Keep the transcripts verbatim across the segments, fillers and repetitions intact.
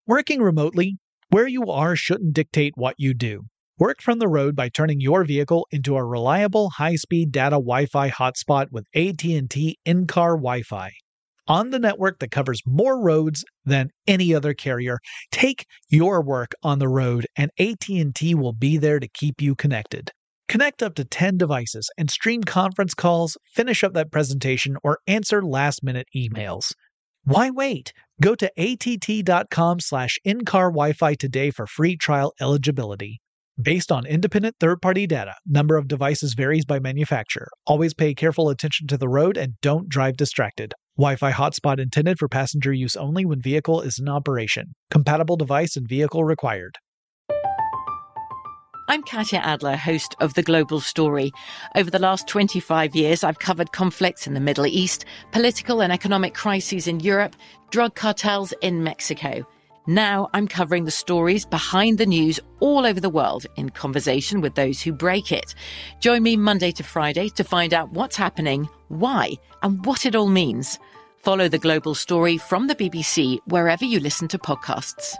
Working remotely, where you are shouldn't dictate what you do. Work from the road by turning your vehicle into a reliable high-speed data Wi-Fi hotspot with A T and T in-car Wi-Fi. On the network that covers more roads than any other carrier, take your work on the road and A T and T will be there to keep you connected. Connect up to ten devices and stream conference calls, finish up that presentation, or answer last-minute emails. Why wait? Go to att.com slash in-car Wi-Fi today for free trial eligibility. Based on independent third-party data, number of devices varies by manufacturer. Always pay careful attention to the road and don't drive distracted. Wi-Fi hotspot intended for passenger use only when vehicle is in operation. Compatible device and vehicle required. I'm Katya Adler, host of The Global Story. Over the last twenty-five years, I've covered conflicts in the Middle East, political and economic crises in Europe, drug cartels in Mexico. Now I'm covering the stories behind the news all over the world in conversation with those who break it. Join me Monday to Friday to find out what's happening, why, and what it all means. Follow The Global Story from the B B C wherever you listen to podcasts.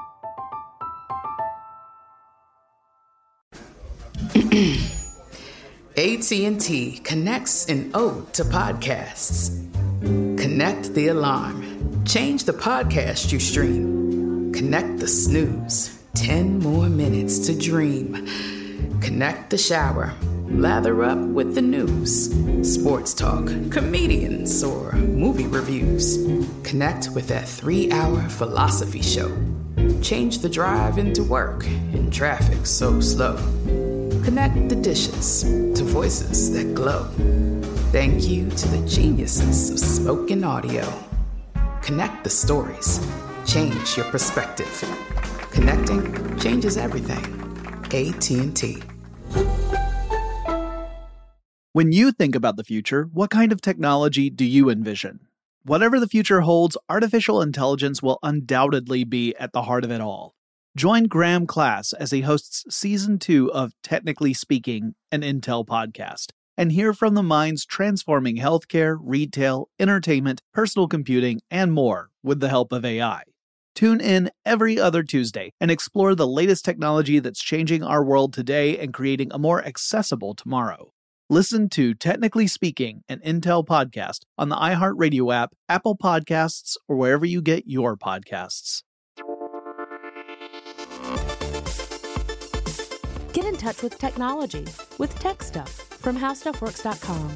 A T and T connects an ode to podcasts. Connect the alarm. Change the podcast you stream. Connect the snooze. Ten more minutes to dream. Connect the shower. Lather up with the news. Sports talk, comedians, or movie reviews. Connect with that three-hour philosophy show. Change the drive into work in traffic so slow. Connect the dishes to voices that glow. Thank you to the geniuses of spoken audio. Connect the stories. Change your perspective. Connecting changes everything. A T and T. When you think about the future, what kind of technology do you envision? Whatever the future holds, artificial intelligence will undoubtedly be at the heart of it all. Join Graham Class as he hosts Season two of Technically Speaking, an Intel podcast, and hear from the minds transforming healthcare, retail, entertainment, personal computing, and more with the help of A I. Tune in every other Tuesday and explore the latest technology that's changing our world today and creating a more accessible tomorrow. Listen to Technically Speaking, an Intel podcast on the iHeartRadio app, Apple Podcasts, or wherever you get your podcasts. Get in touch with technology with Tech Stuff from how stuff works dot com.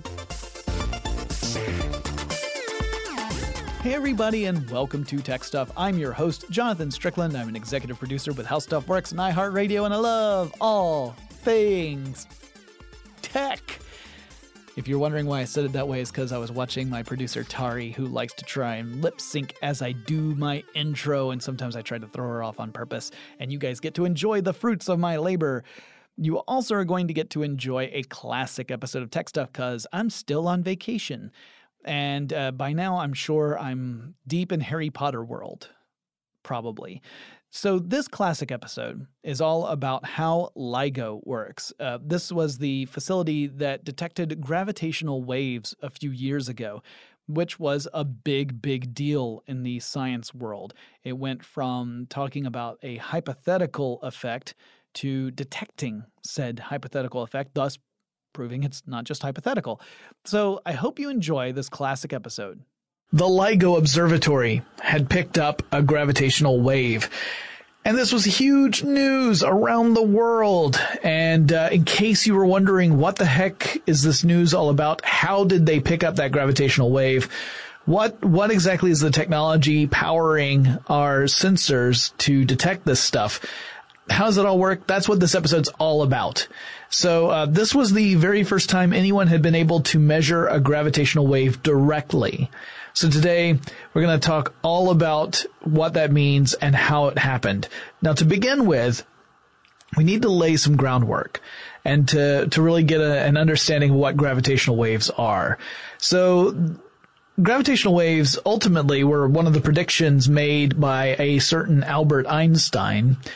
Hey everybody, and welcome to Tech Stuff. I'm your host, Jonathan Strickland. I'm an executive producer with How Stuff Works and iHeartRadio, and I love all things tech. If you're wondering why I said it that way, it's because I was watching my producer Tari, who likes to try and lip sync as I do my intro, and sometimes I try to throw her off on purpose, and you guys get to enjoy the fruits of my labor. You also are going to get to enjoy a classic episode of Tech Stuff because I'm still on vacation. And uh, by now, I'm sure I'm deep in Harry Potter world. Probably. So this classic episode is all about how LIGO works. Uh, this was the facility that detected gravitational waves a few years ago, which was a big, big deal in the science world. It went from talking about a hypothetical effect to detecting said hypothetical effect, thus proving it's not just hypothetical. So I hope you enjoy this classic episode. The LIGO Observatory had picked up a gravitational wave, and this was huge news around the world. And uh, in case you were wondering what the heck is this news all about, how did they pick up that gravitational wave? What what exactly is the technology powering our sensors to detect this stuff? How does it all work? That's what this episode's all about. So uh, this was the very first time anyone had been able to measure a gravitational wave directly. So today we're going to talk all about what that means and how it happened. Now, to begin with, we need to lay some groundwork and to, to really get a, an understanding of what gravitational waves are. So gravitational waves ultimately were one of the predictions made by a certain Albert Einstein.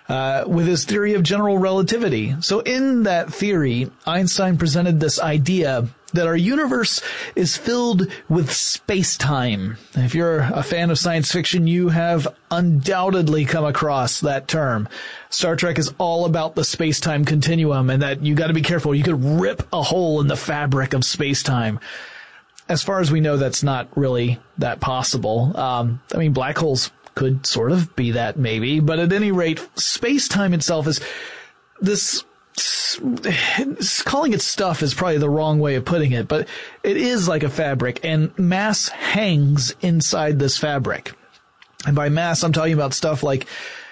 uh, with his theory of general relativity. So in that theory, Einstein presented this idea that our universe is filled with space-time. If you're a fan of science fiction, you have undoubtedly come across that term. Star Trek is all about the space-time continuum, and that you got to be careful. You could rip a hole in the fabric of space-time. As far as we know, that's not really that possible. Um, I mean, black holes could sort of be that, maybe, but at any rate, space-time itself is this. Calling it stuff is probably the wrong way of putting it, but it is like a fabric, and mass hangs inside this fabric. And by mass, I'm talking about stuff like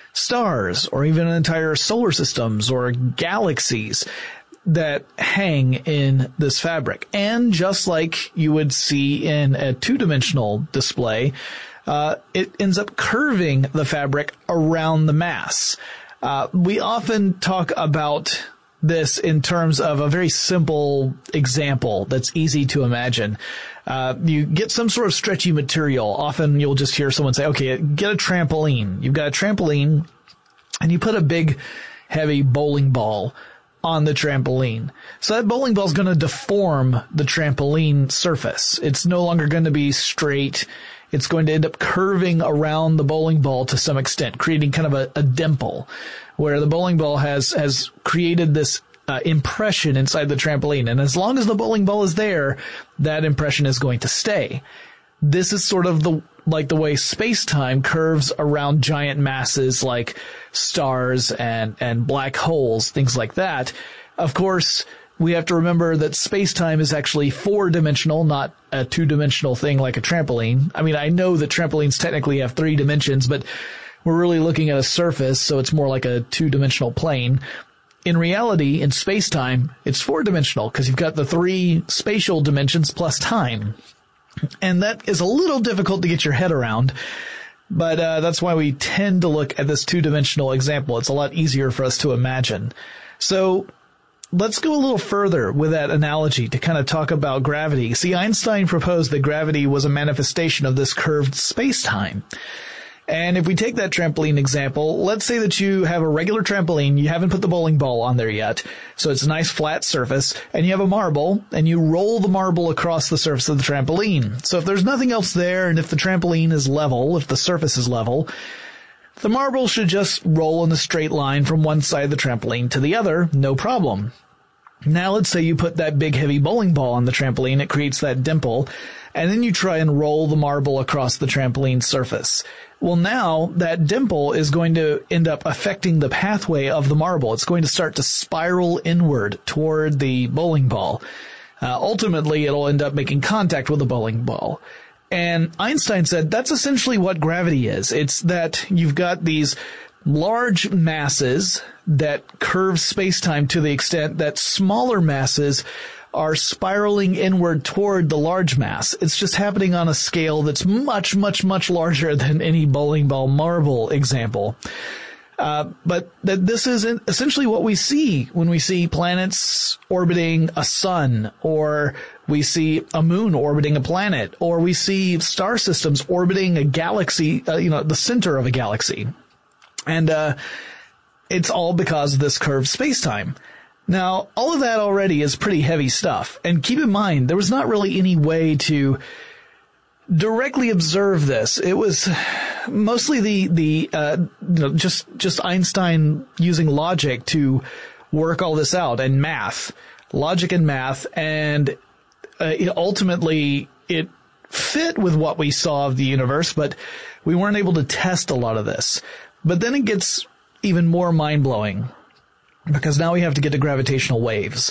stars, or even entire solar systems, or galaxies that hang in this fabric. And just like you would see in a two-dimensional display, uh, it ends up curving the fabric around the mass. Uh, we often talk about this in terms of a very simple example that's easy to imagine. Uh, you get some sort of stretchy material. Often you'll just hear someone say, okay, get a trampoline. You've got a trampoline and you put a big, heavy bowling ball on the trampoline. So that bowling ball is going to deform the trampoline surface. It's no longer going to be straight. It's going to end up curving around the bowling ball to some extent, creating kind of a, a dimple where the bowling ball has, has created this uh, impression inside the trampoline. And as long as the bowling ball is there, that impression is going to stay. This is sort of the, like the way space-time curves around giant masses like stars and, and black holes, things like that. Of course, we have to remember that space-time is actually four-dimensional, not a two-dimensional thing like a trampoline. I mean, I know that trampolines technically have three dimensions, but we're really looking at a surface, so it's more like a two-dimensional plane. In reality, in space-time, it's four-dimensional because you've got the three spatial dimensions plus time. And that is a little difficult to get your head around, but uh, that's why we tend to look at this two-dimensional example. It's a lot easier for us to imagine. So let's go a little further with that analogy to kind of talk about gravity. See, Einstein proposed that gravity was a manifestation of this curved space-time. And if we take that trampoline example, let's say that you have a regular trampoline, you haven't put the bowling ball on there yet, so it's a nice flat surface, and you have a marble, and you roll the marble across the surface of the trampoline. So if there's nothing else there, and if the trampoline is level, if the surface is level, the marble should just roll in a straight line from one side of the trampoline to the other, no problem. Now let's say you put that big heavy bowling ball on the trampoline, it creates that dimple, and then you try and roll the marble across the trampoline surface. Well, now that dimple is going to end up affecting the pathway of the marble. It's going to start to spiral inward toward the bowling ball. Uh, ultimately, it'll end up making contact with the bowling ball. And Einstein said that's essentially what gravity is. It's that you've got these large masses that curve space-time to the extent that smaller masses are spiraling inward toward the large mass. It's just happening on a scale that's much, much, much larger than any bowling ball marble example. Uh, but that this is essentially what we see when we see planets orbiting a sun, or we see a moon orbiting a planet, or we see star systems orbiting a galaxy, uh, you know, the center of a galaxy. And, uh, it's all because of this curved space-time. Now, all of that already is pretty heavy stuff. And keep in mind, there was not really any way to directly observe this. It was mostly the, the, uh, you know, just, just Einstein using logic to work all this out, and math, logic and math. And, uh, it ultimately it fit with what we saw of the universe, but we weren't able to test a lot of this. But then it gets even more mind-blowing, because now we have to get to gravitational waves.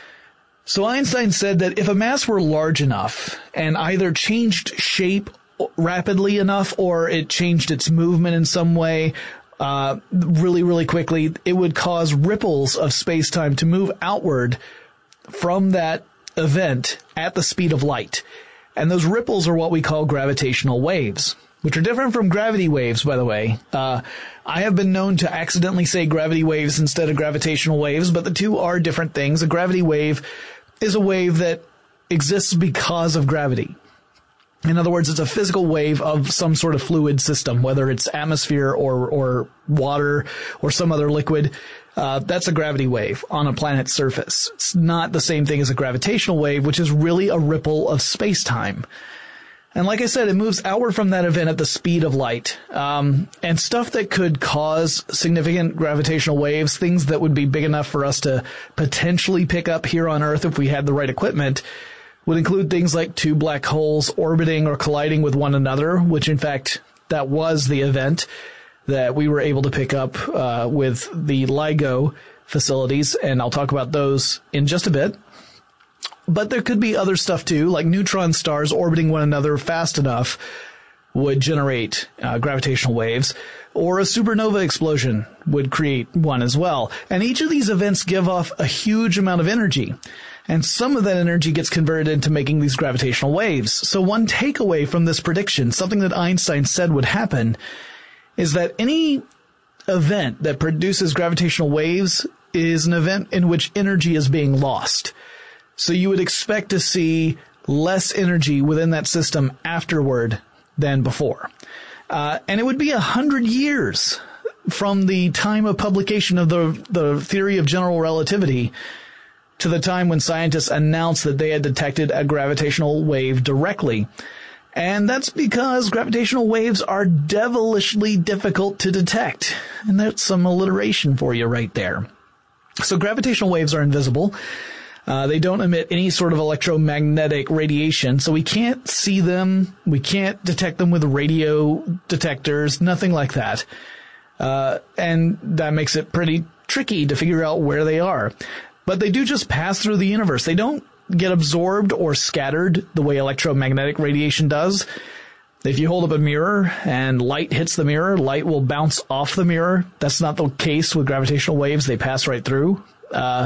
So Einstein said that if a mass were large enough and either changed shape rapidly enough, or it changed its movement in some way uh really, really quickly, it would cause ripples of space-time to move outward from that event at the speed of light. And those ripples are what we call gravitational waves, which are different from gravity waves, by the way. Uh, I have been known to accidentally say gravity waves instead of gravitational waves, but the two are different things. A gravity wave is a wave that exists because of gravity. In other words, it's a physical wave of some sort of fluid system, whether it's atmosphere or, or water or some other liquid. Uh, that's a gravity wave on a planet's surface. It's not the same thing as a gravitational wave, which is really a ripple of space-time. And like I said, it moves outward from that event at the speed of light. Um, and stuff that could cause significant gravitational waves, things that would be big enough for us to potentially pick up here on Earth if we had the right equipment, would include things like two black holes orbiting or colliding with one another, which in fact, that was the event that we were able to pick up uh, with the LIGO facilities, and I'll talk about those in just a bit. But there could be other stuff too, like neutron stars orbiting one another fast enough would generate uh, gravitational waves, or a supernova explosion would create one as well. And each of these events give off a huge amount of energy, and some of that energy gets converted into making these gravitational waves. So one takeaway from this prediction, something that Einstein said would happen, is that any event that produces gravitational waves is an event in which energy is being lost. So you would expect to see less energy within that system afterward than before. Uh, and it would be a hundred years from the time of publication of the, the theory of general relativity to the time when scientists announced that they had detected a gravitational wave directly. And that's because gravitational waves are devilishly difficult to detect. And that's some alliteration for you right there. So gravitational waves are invisible. Uh, they don't emit any sort of electromagnetic radiation, so we can't see them. We can't detect them with radio detectors, nothing like that. Uh, and that makes it pretty tricky to figure out where they are. But they do just pass through the universe. They don't get absorbed or scattered the way electromagnetic radiation does. If you hold up a mirror and light hits the mirror, light will bounce off the mirror. That's not the case with gravitational waves. They pass right through. Uh,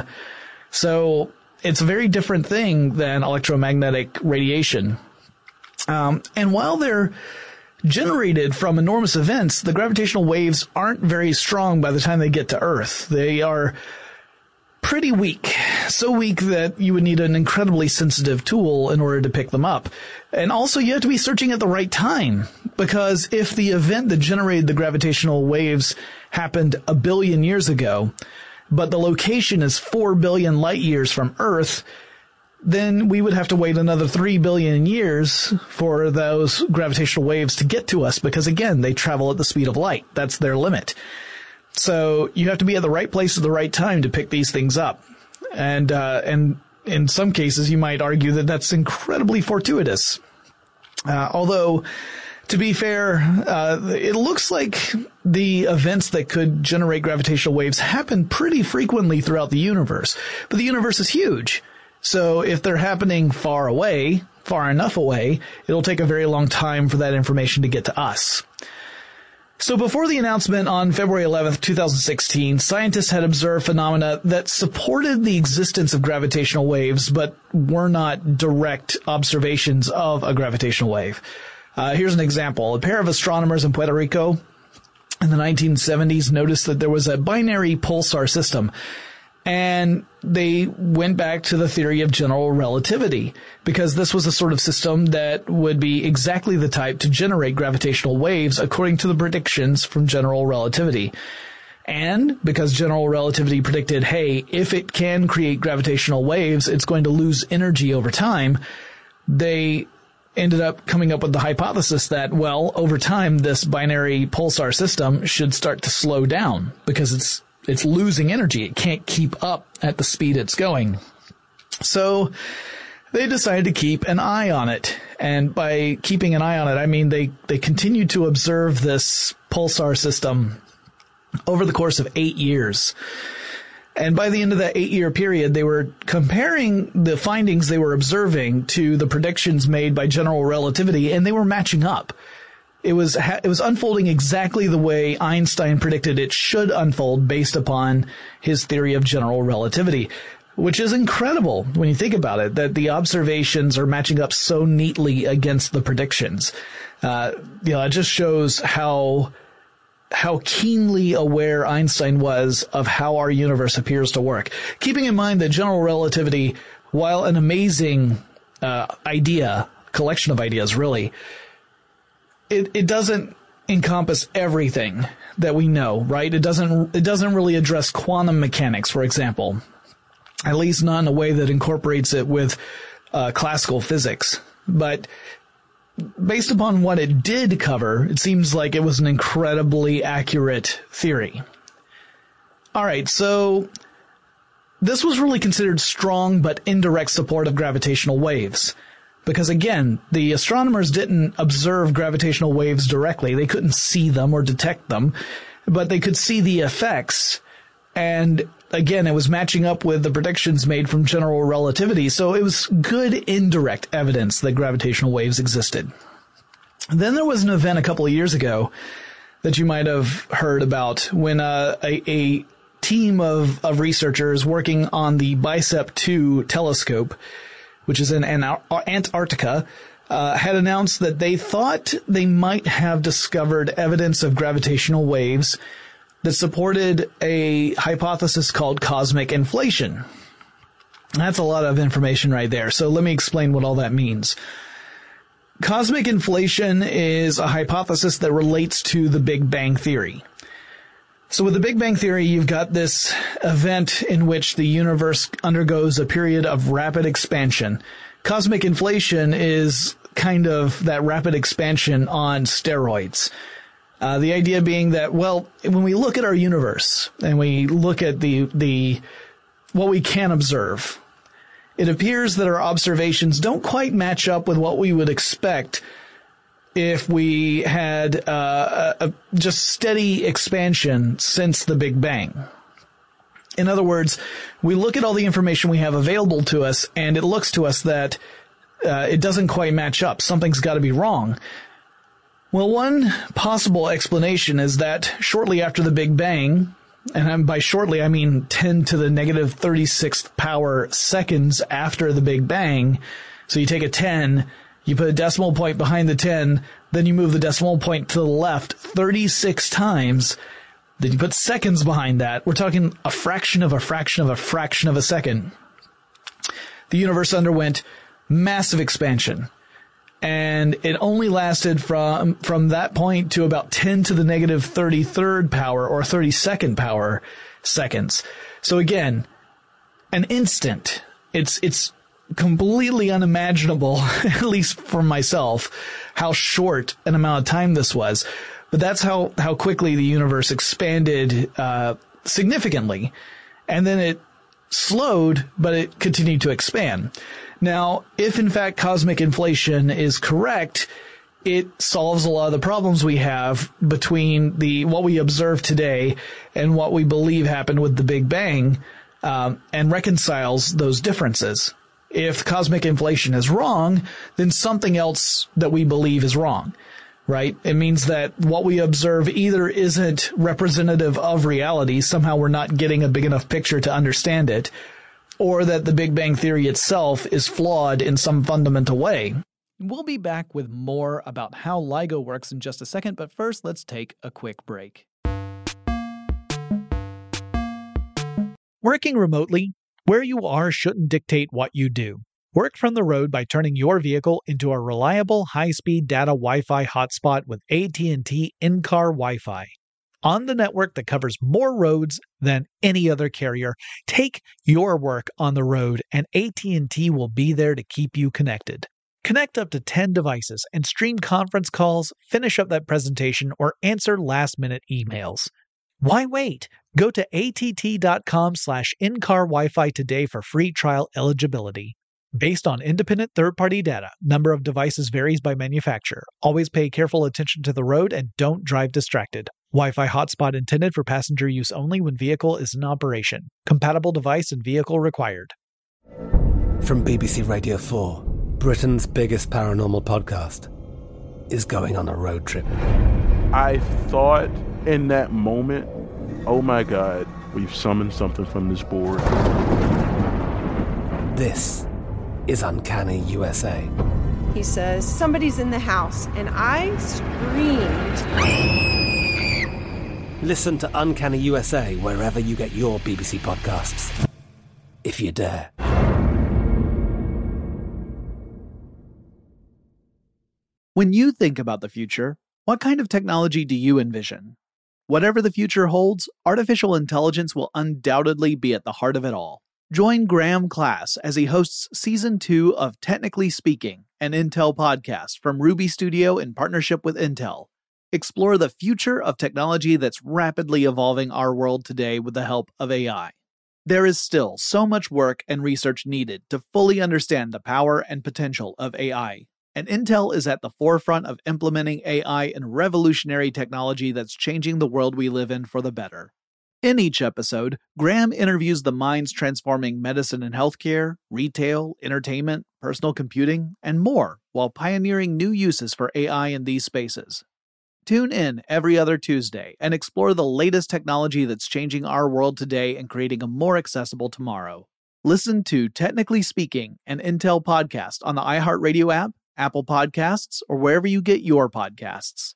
so it's a very different thing than electromagnetic radiation. Um, and while they're generated from enormous events, the gravitational waves aren't very strong by the time they get to Earth. They are pretty weak, so weak that you would need an incredibly sensitive tool in order to pick them up. And also you have to be searching at the right time, because if the event that generated the gravitational waves happened a billion years ago, but the location is four billion light years from Earth, then we would have to wait another three billion years for those gravitational waves to get to us, because again, they travel at the speed of light. That's their limit. So you have to be at the right place at the right time to pick these things up. And, uh, and in some cases, you might argue that that's incredibly fortuitous. Uh, although, to be fair, uh, it looks like the events that could generate gravitational waves happen pretty frequently throughout the universe. But the universe is huge. So if they're happening far away, far enough away, it'll take a very long time for that information to get to us. So before the announcement on February eleventh, twenty sixteen, scientists had observed phenomena that supported the existence of gravitational waves, but were not direct observations of a gravitational wave. Uh, here's an example. A pair of astronomers in Puerto Rico in the nineteen seventies noticed that there was a binary pulsar system. And they went back to the theory of general relativity, because this was a sort of system that would be exactly the type to generate gravitational waves according to the predictions from general relativity. And because general relativity predicted, hey, if it can create gravitational waves, it's going to lose energy over time, they ended up coming up with the hypothesis that, well, over time, this binary pulsar system should start to slow down because it's It's losing energy. It can't keep up at the speed it's going. So they decided to keep an eye on it. And by keeping an eye on it, I mean they, they continued to observe this pulsar system over the course of eight years. And by the end of that eight-year period, they were comparing the findings they were observing to the predictions made by general relativity, and they were matching up. It was it was unfolding exactly the way Einstein predicted it should unfold based upon his theory of general relativity, which is incredible when you think about it, that the observations are matching up so neatly against the predictions. Uh, you know, it just shows how how keenly aware Einstein was of how our universe appears to work. Keeping in mind that general relativity, while an amazing uh, idea, collection of ideas, really. It it doesn't encompass everything that we know, right? It doesn't it doesn't really address quantum mechanics, for example, at least not in a way that incorporates it with uh, classical physics. But based upon what it did cover, it seems like it was an incredibly accurate theory. All right, so this was really considered strong but indirect support of gravitational waves. Because again, the astronomers didn't observe gravitational waves directly. They couldn't see them or detect them, but they could see the effects. And again, it was matching up with the predictions made from general relativity. So it was good indirect evidence that gravitational waves existed. Then there was an event a couple of years ago that you might have heard about when uh, a, a team of, of researchers working on the BICEP two telescope, which is in Antarctica, uh, had announced that they thought they might have discovered evidence of gravitational waves that supported a hypothesis called cosmic inflation. That's a lot of information right there. So let me explain what all that means. Cosmic inflation is a hypothesis that relates to the Big Bang Theory. So with the Big Bang Theory, you've got this event in which the universe undergoes a period of rapid expansion. Cosmic inflation is kind of that rapid expansion on steroids. Uh, the idea being that, well, when we look at our universe and we look at the, the, what we can observe, it appears that our observations don't quite match up with what we would expect if we had uh, a, a just steady expansion since the Big Bang. In other words, we look at all the information we have available to us, and it looks to us that uh, it doesn't quite match up. Something's got to be wrong. Well, one possible explanation is that shortly after the Big Bang, and by shortly I mean ten to the negative thirty-sixth power seconds after the Big Bang, so you take a ten, you put a decimal point behind the ten, then you move the decimal point to the left thirty-six times, then you put seconds behind that. We're talking a fraction of a fraction of a fraction of a second. The universe underwent massive expansion, and it only lasted from from that point to about ten to the negative thirty-third power or thirty-second power seconds. So again, an instant. It's it's completely unimaginable, at least for myself, how short an amount of time this was. But that's how, how quickly the universe expanded uh, significantly. And then it slowed, but it continued to expand. Now, if in fact cosmic inflation is correct, it solves a lot of the problems we have between the what we observe today and what we believe happened with the Big Bang, um, and reconciles those differences. If cosmic inflation is wrong, then something else that we believe is wrong, right? It means that what we observe either isn't representative of reality, somehow we're not getting a big enough picture to understand it, or that the Big Bang Theory itself is flawed in some fundamental way. We'll be back with more about how LIGO works in just a second, but first let's take a quick break. Working remotely, where you are shouldn't dictate what you do. Work from the road by turning your vehicle into a reliable, high-speed data Wi-Fi hotspot with A T and T in-car Wi-Fi. On the network that covers more roads than any other carrier, take your work on the road and A T and T will be there to keep you connected. Connect up to ten devices and stream conference calls, finish up that presentation, or answer last-minute emails. Why wait? Go to att.com slash in-car Wi-Fi today for free trial eligibility. Based on independent third-party data, number of devices varies by manufacturer. Always pay careful attention to the road and don't drive distracted. Wi-Fi hotspot intended for passenger use only when vehicle is in operation. Compatible device and vehicle required. From B B C Radio four, Britain's biggest paranormal podcast is going on a road trip. I thought in that moment, oh my God, we've summoned something from this board. This is Uncanny U S A. He says, somebody's in the house, and I screamed. Listen to Uncanny U S A wherever you get your B B C podcasts, if you dare. When you think about the future, what kind of technology do you envision? Whatever the future holds, artificial intelligence will undoubtedly be at the heart of it all. Join Graham Class as he hosts Season two of Technically Speaking, an Intel podcast from Ruby Studio in partnership with Intel. Explore the future of technology that's rapidly evolving our world today with the help of A I. There is still so much work and research needed to fully understand the power and potential of A I. And Intel is at the forefront of implementing A I in revolutionary technology that's changing the world we live in for the better. In each episode, Graham interviews the minds transforming medicine and healthcare, retail, entertainment, personal computing, and more, while pioneering new uses for A I in these spaces. Tune in every other Tuesday and explore the latest technology that's changing our world today and creating a more accessible tomorrow. Listen to Technically Speaking, an Intel podcast on the iHeartRadio app, Apple Podcasts, or wherever you get your podcasts.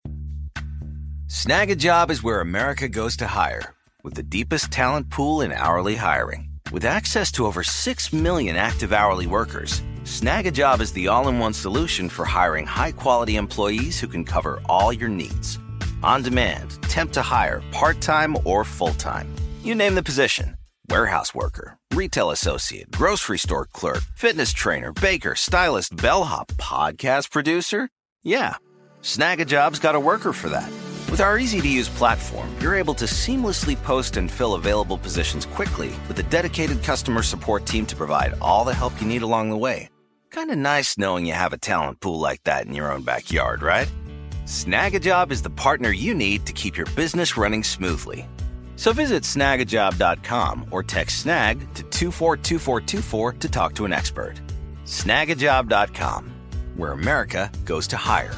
Snag a Job is where America goes to hire, with the deepest talent pool in hourly hiring. With access to over six million active hourly workers, Snag a Job is the all-in-one solution for hiring high-quality employees who can cover all your needs. On demand, temp to hire, part-time or full-time. You name the position. Warehouse worker, retail associate, grocery store clerk, fitness trainer, baker, stylist, bellhop, podcast producer? Yeah, Snag a Job's got a worker for that. With our easy-to-use platform, you're able to seamlessly post and fill available positions quickly with a dedicated customer support team to provide all the help you need along the way. Kind of nice knowing you have a talent pool like that in your own backyard, right? Snag a Job is the partner you need to keep your business running smoothly. So visit snag a job dot com or text snag to two four two four two four to talk to an expert. snag a job dot com, where America goes to hire.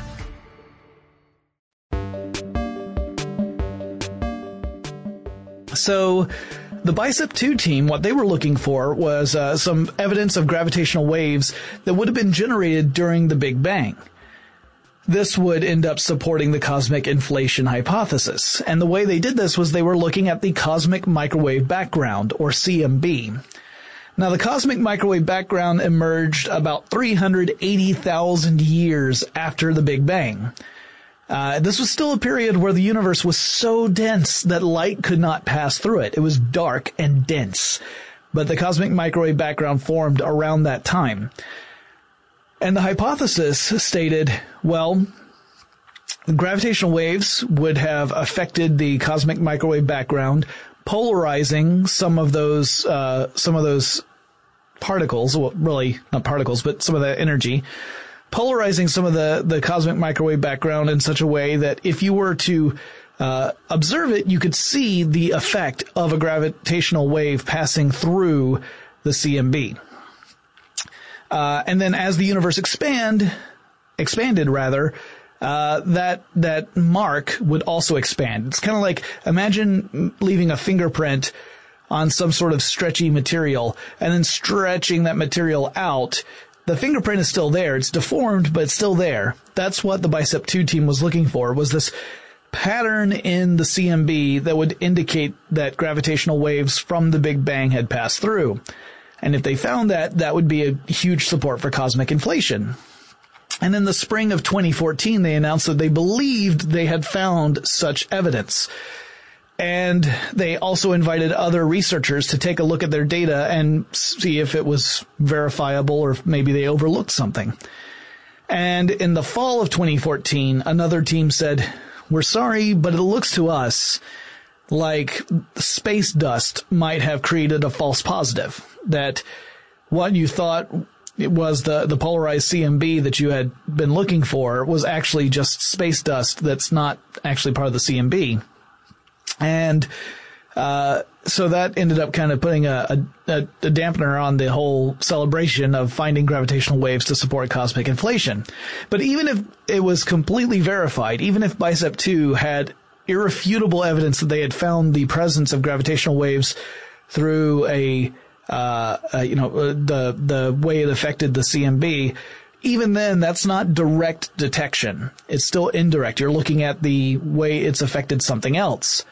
So the Bicep two team, what they were looking for was uh, some evidence of gravitational waves that would have been generated during the Big Bang. This would end up supporting the cosmic inflation hypothesis. And the way they did this was they were looking at the cosmic microwave background, or C M B. Now, the cosmic microwave background emerged about three hundred eighty thousand years after the Big Bang. Uh, this was still a period where the universe was so dense that light could not pass through it. It was dark and dense. But the cosmic microwave background formed around that time. And the hypothesis stated, well, gravitational waves would have affected the cosmic microwave background, polarizing some of those, uh, some of those particles, well, really not particles, but some of the energy, polarizing some of the, the cosmic microwave background in such a way that if you were to uh, observe it, you could see the effect of a gravitational wave passing through the C M B. Uh, and then as the universe expand, expanded rather, uh, that, that mark would also expand. It's kind of like, imagine leaving a fingerprint on some sort of stretchy material and then stretching that material out. The fingerprint is still there. It's deformed, but it's still there. That's what the Bicep two team was looking for, was this pattern in the C M B that would indicate that gravitational waves from the Big Bang had passed through. And if they found that, that would be a huge support for cosmic inflation. And in the spring of twenty fourteen, they announced that they believed they had found such evidence. And they also invited other researchers to take a look at their data and see if it was verifiable or if maybe they overlooked something. And in the fall of twenty fourteen, another team said, "We're sorry, but it looks to us like space dust might have created a false positive, that what you thought it was the, the polarized C M B that you had been looking for was actually just space dust that's not actually part of the C M B." And uh so that ended up kind of putting a, a, a dampener on the whole celebration of finding gravitational waves to support cosmic inflation. But even if it was completely verified, even if Bicep two had irrefutable evidence that they had found the presence of gravitational waves through a, uh, uh you know, uh, the, the way it affected the C M B, even then, that's not direct detection. It's still indirect. You're looking at the way it's affected something else.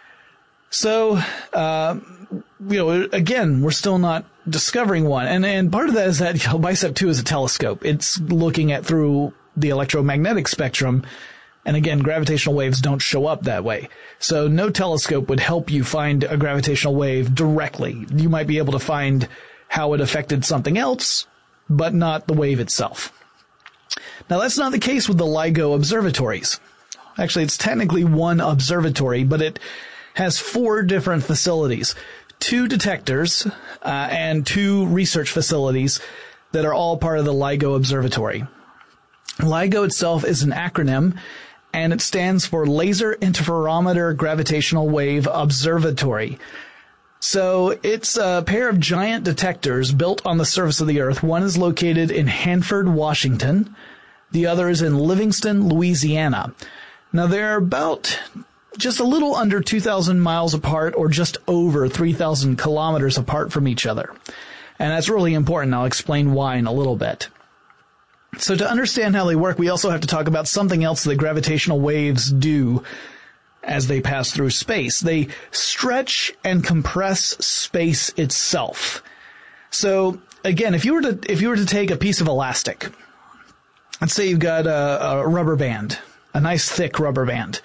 So, uh, you know, again, we're still not discovering one. And, and part of that is that, you know, Bicep two is a telescope. It's looking at through the electromagnetic spectrum. And again, gravitational waves don't show up that way. So no telescope would help you find a gravitational wave directly. You might be able to find how it affected something else, but not the wave itself. Now, that's not the case with the LIGO observatories. Actually, it's technically one observatory, but it has four different facilities, two detectors, uh, and two research facilities that are all part of the LIGO observatory. LIGO itself is an acronym, and it stands for Laser Interferometer Gravitational Wave Observatory. So it's a pair of giant detectors built on the surface of the Earth. One is located in Hanford, Washington. The other is in Livingston, Louisiana. Now, they're about just a little under two thousand miles apart, or just over three thousand kilometers apart from each other. And that's really important. I'll explain why in a little bit. So to understand how they work, we also have to talk about something else that gravitational waves do as they pass through space. They stretch and compress space itself. So again, if you were to, if you were to take a piece of elastic, let's say you've got a, a rubber band, a nice thick rubber band,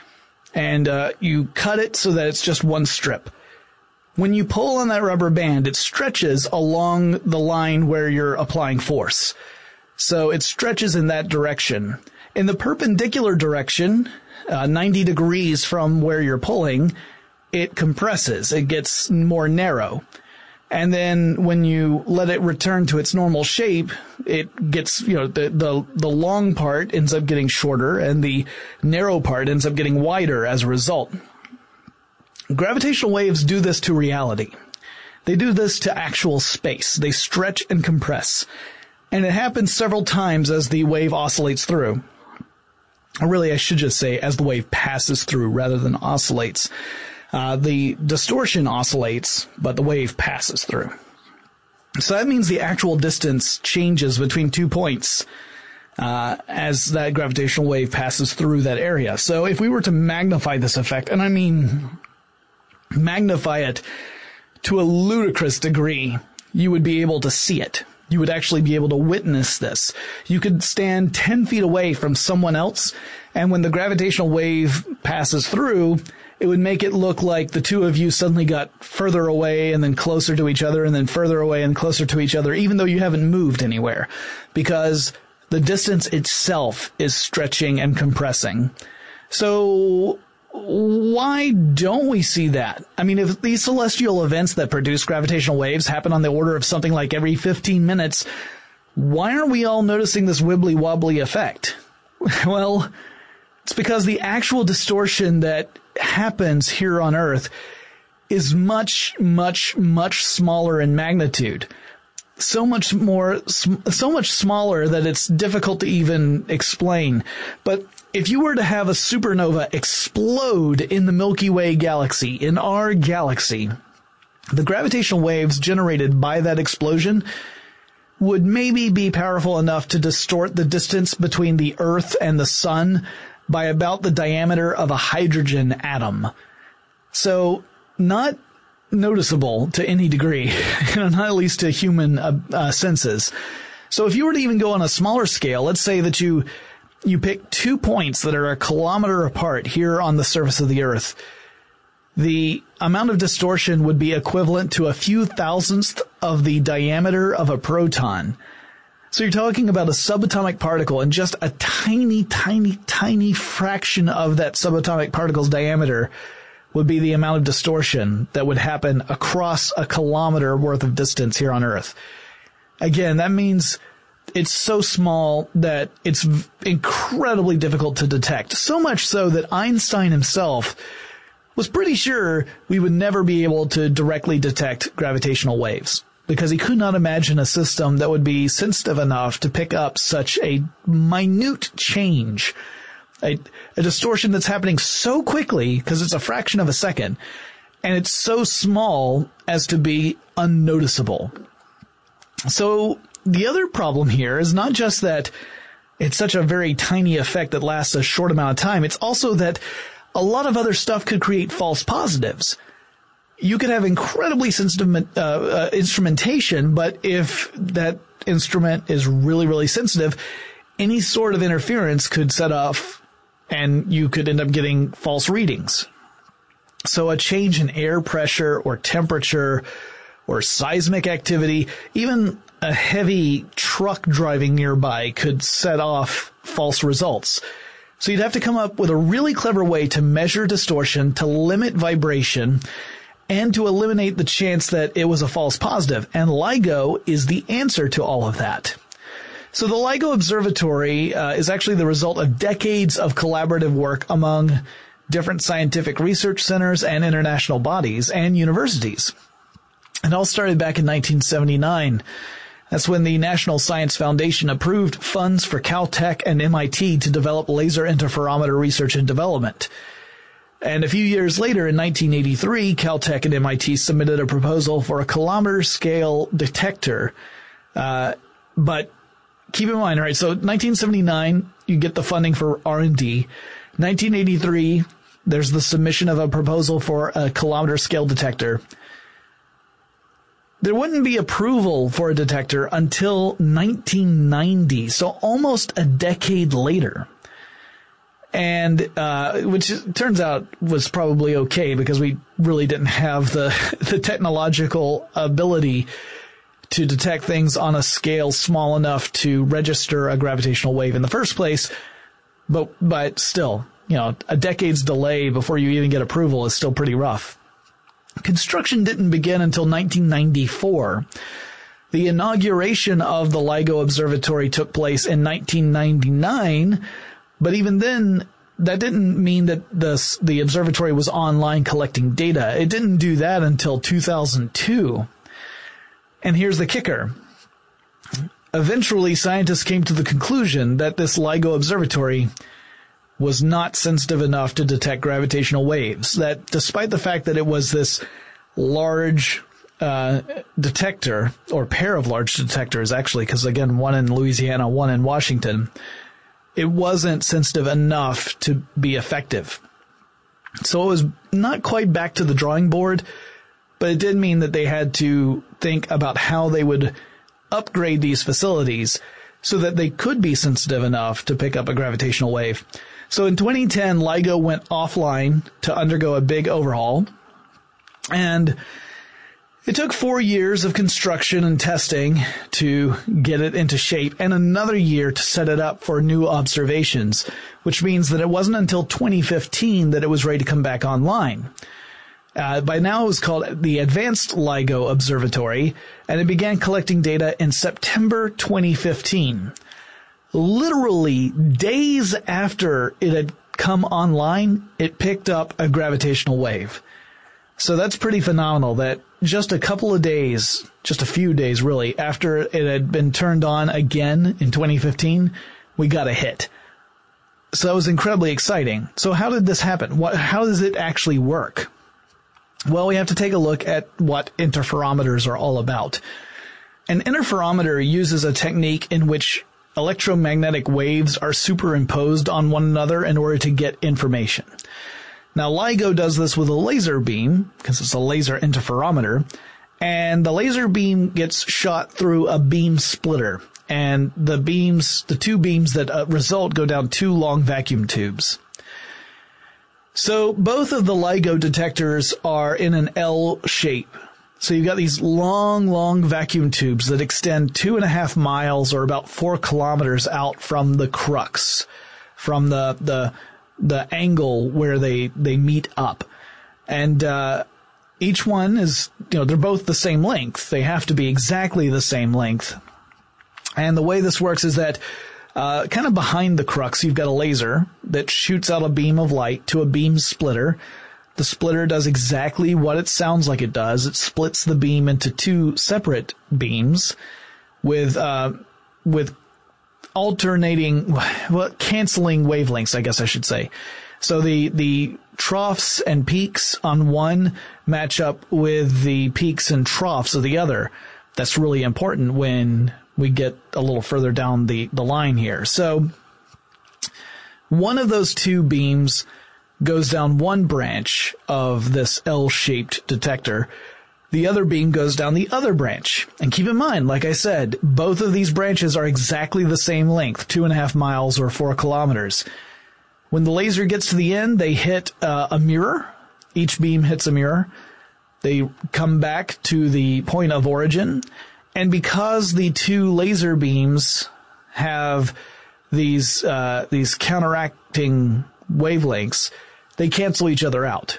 and uh, you cut it so that it's just one strip. When you pull on that rubber band, it stretches along the line where you're applying force. So it stretches in that direction. In the perpendicular direction, uh, ninety degrees from where you're pulling, it compresses. It gets more narrow. And then when you let it return to its normal shape, it gets, you know, the, the, the long part ends up getting shorter and the narrow part ends up getting wider as a result. Gravitational waves do this to reality. They do this to actual space. They stretch and compress. And it happens several times as the wave oscillates through. Or really, I should just say as the wave passes through rather than oscillates. Uh, the distortion oscillates, but the wave passes through. So that means the actual distance changes between two points uh, as that gravitational wave passes through that area. So if we were to magnify this effect, and I mean magnify it to a ludicrous degree, you would be able to see it. You would actually be able to witness this. You could stand ten feet away from someone else, and when the gravitational wave passes through, it would make it look like the two of you suddenly got further away and then closer to each other and then further away and closer to each other, even though you haven't moved anywhere, because the distance itself is stretching and compressing. So why don't we see that? I mean, if these celestial events that produce gravitational waves happen on the order of something like every fifteen minutes, why aren't we all noticing this wibbly-wobbly effect? Well, it's because the actual distortion that happens here on Earth is much, much, much smaller in magnitude. So much more, so much smaller that it's difficult to even explain. But if you were to have a supernova explode in the Milky Way galaxy, in our galaxy, the gravitational waves generated by that explosion would maybe be powerful enough to distort the distance between the Earth and the Sun by about the diameter of a hydrogen atom. So not noticeable to any degree, not at least to human uh, uh, senses. So if you were to even go on a smaller scale, let's say that you you pick two points that are a kilometer apart here on the surface of the Earth, the amount of distortion would be equivalent to a few thousandths of the diameter of a proton. So you're talking about a subatomic particle, and just a tiny, tiny, tiny fraction of that subatomic particle's diameter would be the amount of distortion that would happen across a kilometer worth of distance here on Earth. Again, that means it's so small that it's incredibly difficult to detect. So much so that Einstein himself was pretty sure we would never be able to directly detect gravitational waves, because he could not imagine a system that would be sensitive enough to pick up such a minute change, a, a distortion that's happening so quickly because it's a fraction of a second, and it's so small as to be unnoticeable. So the other problem here is not just that it's such a very tiny effect that lasts a short amount of time. It's also that a lot of other stuff could create false positives. You could have incredibly sensitive uh, uh, instrumentation, but if that instrument is really, really sensitive, any sort of interference could set off and you could end up getting false readings. So a change in air pressure or temperature or seismic activity, even a heavy truck driving nearby could set off false results. So you'd have to come up with a really clever way to measure distortion, to limit vibration, and to eliminate the chance that it was a false positive. And LIGO is the answer to all of that. So the LIGO Observatory uh, is actually the result of decades of collaborative work among different scientific research centers and international bodies and universities. It all started back in nineteen seventy-nine. That's when the National Science Foundation approved funds for Caltech and M I T to develop laser interferometer research and development. And a few years later, in nineteen eighty-three, Caltech and M I T submitted a proposal for a kilometer-scale detector. Uh, but keep in mind, right, so nineteen seventy-nine, you get the funding for R and D. nineteen eighty-three, there's the submission of a proposal for a kilometer-scale detector. There wouldn't be approval for a detector until nineteen ninety, so almost a decade later. And, uh, which turns out was probably okay because we really didn't have the, the technological ability to detect things on a scale small enough to register a gravitational wave in the first place. But, but still, you know, a decade's delay before you even get approval is still pretty rough. Construction didn't begin until nineteen ninety-four. The inauguration of the LIGO Observatory took place in nineteen ninety-nine, but even then, that didn't mean that the, the observatory was online collecting data. It didn't do that until two thousand two. And here's the kicker. Eventually, scientists came to the conclusion that this LIGO Observatory was not sensitive enough to detect gravitational waves, that despite the fact that it was this large uh detector, or pair of large detectors actually, because again, one in Louisiana, one in Washington, it wasn't sensitive enough to be effective. So it was not quite back to the drawing board, but it did mean that they had to think about how they would upgrade these facilities so that they could be sensitive enough to pick up a gravitational wave. So in twenty ten, LIGO went offline to undergo a big overhaul, and it took four years of construction and testing to get it into shape, and another year to set it up for new observations, which means that it wasn't until twenty fifteen that it was ready to come back online. Uh, by now it was called the Advanced LIGO Observatory, and it began collecting data in September twenty fifteen. Literally days after it had come online, it picked up a gravitational wave. So that's pretty phenomenal that just a couple of days, just a few days really, after it had been turned on again in twenty fifteen, we got a hit. So that was incredibly exciting. So how did this happen? What, how does it actually work? Well, we have to take a look at what interferometers are all about. An interferometer uses a technique in which electromagnetic waves are superimposed on one another in order to get information. Now, LIGO does this with a laser beam, because it's a laser interferometer, and the laser beam gets shot through a beam splitter, and the beams, the two beams that uh, result go down two long vacuum tubes. So both of the LIGO detectors are in an L shape. So you've got these long, long vacuum tubes that extend two and a half miles or about four kilometers out from the crux, from the, the, the angle where they, they meet up. And, uh, each one is, you know, they're both the same length. They have to be exactly the same length. And the way this works is that, uh, kind of behind the crux, you've got a laser that shoots out a beam of light to a beam splitter. The splitter does exactly what it sounds like it does. It splits the beam into two separate beams with, uh, with alternating, well, canceling wavelengths, I guess I should say. So the, the troughs and peaks on one match up with the peaks and troughs of the other. That's really important when we get a little further down the, the line here. So one of those two beams goes down one branch of this L-shaped detector. the other beam goes down the other branch. And keep in mind, like I said, both of these branches are exactly the same length, two and a half miles or four kilometers. When the laser gets to the end, they hit uh, a mirror. Each beam hits a mirror. They come back to the point of origin. And because the two laser beams have these uh, these counteracting wavelengths, they cancel each other out.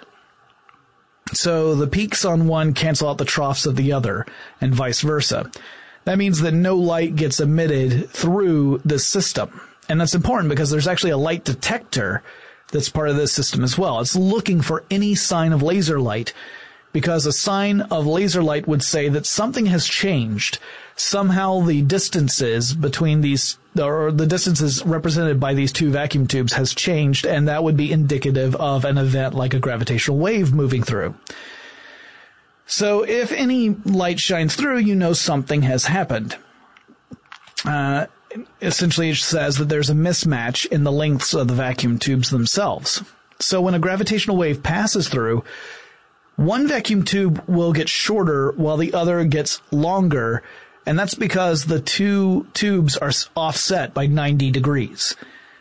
So the peaks on one cancel out the troughs of the other, and vice versa. That means that no light gets emitted through this system. And that's important because there's actually a light detector that's part of this system as well. It's looking for any sign of laser light, because a sign of laser light would say that something has changed. Somehow the distances between these, or the distances represented by these two vacuum tubes has changed, and that would be indicative of an event like a gravitational wave moving through. So if any light shines through, you know something has happened. Uh, essentially it says that there's a mismatch in the lengths of the vacuum tubes themselves. So when a gravitational wave passes through, one vacuum tube will get shorter while the other gets longer, and that's because the two tubes are offset by ninety degrees.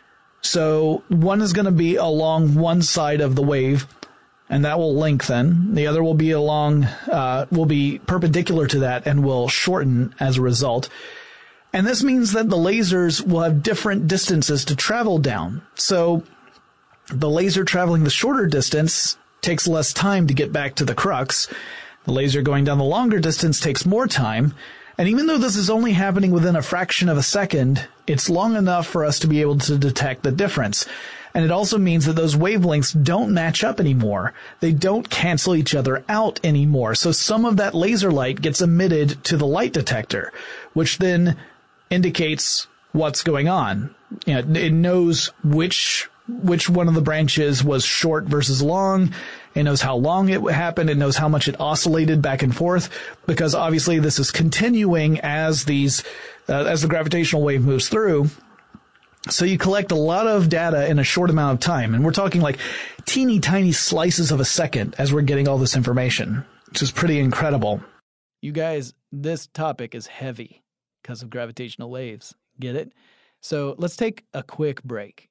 So one is going to be along one side of the wave, and that will lengthen. The other will be along, uh, will be perpendicular to that and will shorten as a result. And this means that the lasers will have different distances to travel down. So the laser traveling the shorter distance takes less time to get back to the crux. The laser going down the longer distance takes more time. And even though this is only happening within a fraction of a second, it's long enough for us to be able to detect the difference. And it also means that those wavelengths don't match up anymore. They don't cancel each other out anymore. So some of that laser light gets emitted to the light detector, which then indicates what's going on. You know, it knows which which one of the branches was short versus long. It knows how long it happened. It knows how much it oscillated back and forth, because obviously this is continuing as these, uh, as the gravitational wave moves through. So you collect a lot of data in a short amount of time. And we're talking like teeny tiny slices of a second as we're getting all this information, which is pretty incredible. You guys, this topic is heavy because of gravitational waves. Get it? So let's take a quick break.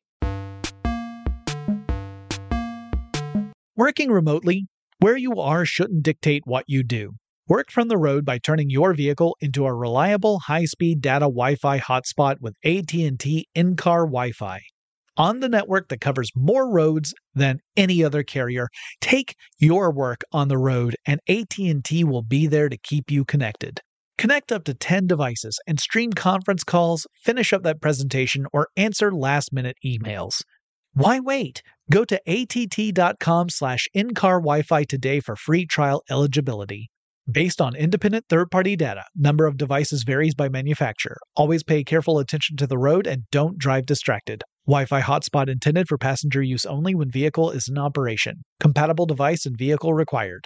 Working remotely, where you are shouldn't dictate what you do. Work from the road by turning your vehicle into a reliable, high-speed data Wi-Fi hotspot with A T and T in-car Wi-Fi. On the network that covers more roads than any other carrier, take your work on the road, and A T and T will be there to keep you connected. Connect up to ten devices and stream conference calls, finish up that presentation, or answer last-minute emails. Why wait? Go to att.com slash in-car Wi-Fi today for free trial eligibility. Based on independent third-party data, number of devices varies by manufacturer. Always pay careful attention to the road and don't drive distracted. Wi-Fi hotspot intended for passenger use only when vehicle is in operation. Compatible device and vehicle required.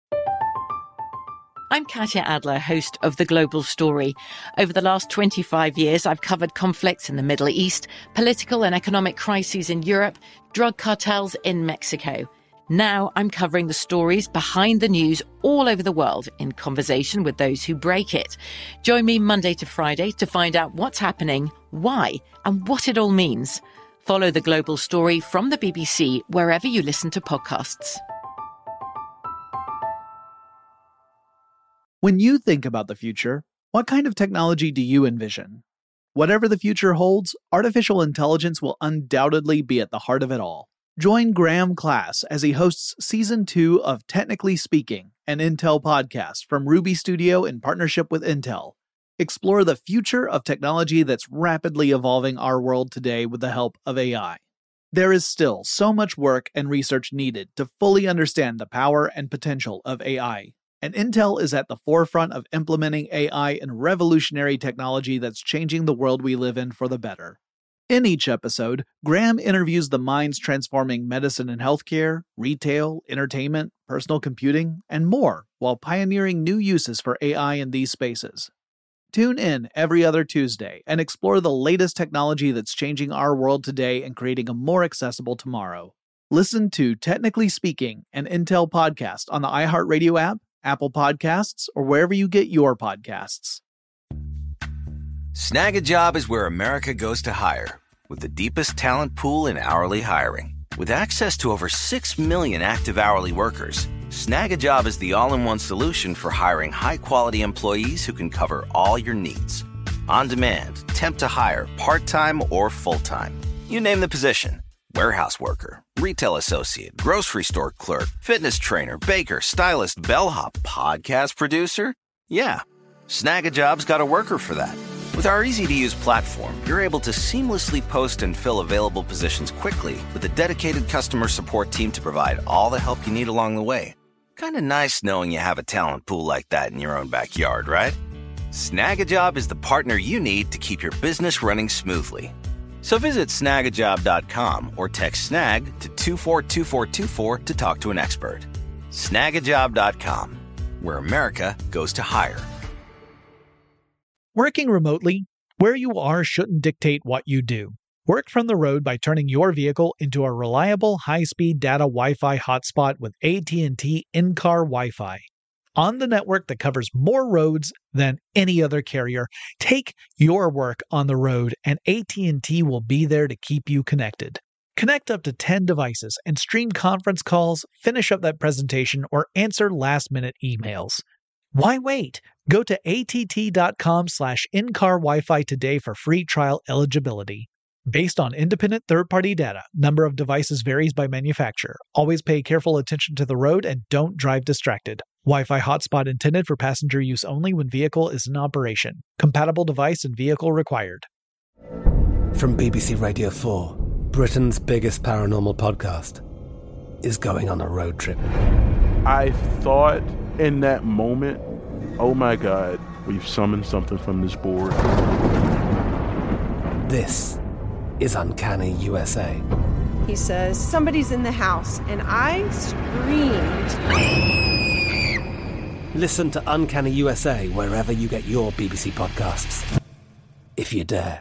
I'm Katya Adler, host of The Global Story. Over the last twenty-five years, I've covered conflicts in the Middle East, political and economic crises in Europe, drug cartels in Mexico. Now I'm covering the stories behind the news all over the world in conversation with those who break it. Join me Monday to Friday to find out what's happening, why, and what it all means. Follow The Global Story from the B B C wherever you listen to podcasts. When you think about the future, what kind of technology do you envision? Whatever the future holds, artificial intelligence will undoubtedly be at the heart of it all. Join Graham Class as he hosts Season two of Technically Speaking, an Intel podcast from Ruby Studio in partnership with Intel. Explore the future of technology that's rapidly evolving our world today with the help of A I. There is still so much work and research needed to fully understand the power and potential of A I. And Intel is at the forefront of implementing A I in revolutionary technology that's changing the world we live in for the better. In each episode, Graham interviews the minds transforming medicine and healthcare, retail, entertainment, personal computing, and more, while pioneering new uses for A I in these spaces. Tune in every other Tuesday and explore the latest technology that's changing our world today and creating a more accessible tomorrow. Listen to Technically Speaking, an Intel podcast on the iHeartRadio app, Apple Podcasts, or wherever you get your podcasts. Snag a Job is where America goes to hire, with the deepest talent pool in hourly hiring. With access to over six million active hourly workers, Snag a Job is the all-in-one solution for hiring high-quality employees who can cover all your needs. On demand, temp to hire, part-time or full-time. You name the position. Warehouse worker, retail associate, grocery store clerk, fitness trainer, baker, stylist, bellhop, podcast producer. Yeah, Snag a Job's got a worker for that. With our easy-to-use platform, you're able to seamlessly post and fill available positions quickly with a dedicated customer support team to provide all the help you need along the way. Kind of nice knowing you have a talent pool like that in your own backyard, right? Snag a Job is the partner you need to keep your business running smoothly. So visit snag a job dot com or text SNAG to two four two four two four to talk to an expert. snag a job dot com, where America goes to hire. Working remotely, where you are shouldn't dictate what you do. Work from the road by turning your vehicle into a reliable high-speed data Wi-Fi hotspot with A T and T in-car Wi-Fi. On the network that covers more roads than any other carrier, take your work on the road and A T and T will be there to keep you connected. Connect up to ten devices and stream conference calls, finish up that presentation, or answer last-minute emails. Why wait? Go to att.com slash in-car Wi-Fi today for free trial eligibility. Based on independent third-party data, number of devices varies by manufacturer. Always pay careful attention to the road and don't drive distracted. Wi-Fi hotspot intended for passenger use only when vehicle is in operation. Compatible device and vehicle required. From B B C Radio four, Britain's biggest paranormal podcast is going on a road trip. I thought in that moment, oh my God, we've summoned something from this board. This is Uncanny U S A. He says, somebody's in the house, and I screamed. Listen to Uncanny U S A wherever you get your B B C podcasts, if you dare.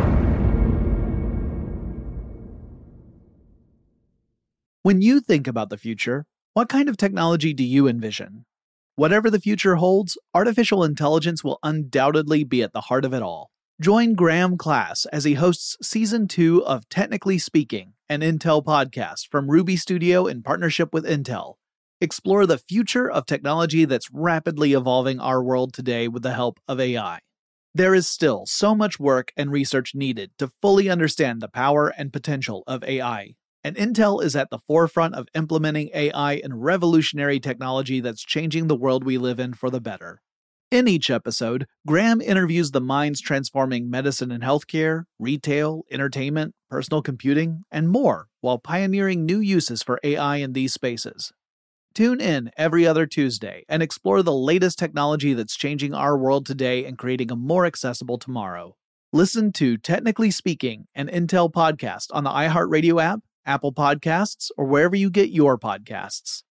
When you think about the future, what kind of technology do you envision? Whatever the future holds, artificial intelligence will undoubtedly be at the heart of it all. Join Graham Class as he hosts Season two of Technically Speaking, an Intel podcast from Ruby Studio in partnership with Intel. Explore the future of technology that's rapidly evolving our world today with the help of A I. There is still so much work and research needed to fully understand the power and potential of A I, and Intel is at the forefront of implementing A I and revolutionary technology that's changing the world we live in for the better. In each episode, Graham interviews the minds transforming medicine and healthcare, retail, entertainment, personal computing, and more, while pioneering new uses for A I in these spaces. Tune in every other Tuesday and explore the latest technology that's changing our world today and creating a more accessible tomorrow. Listen to Technically Speaking, an Intel podcast on the iHeartRadio app, Apple Podcasts, or wherever you get your podcasts.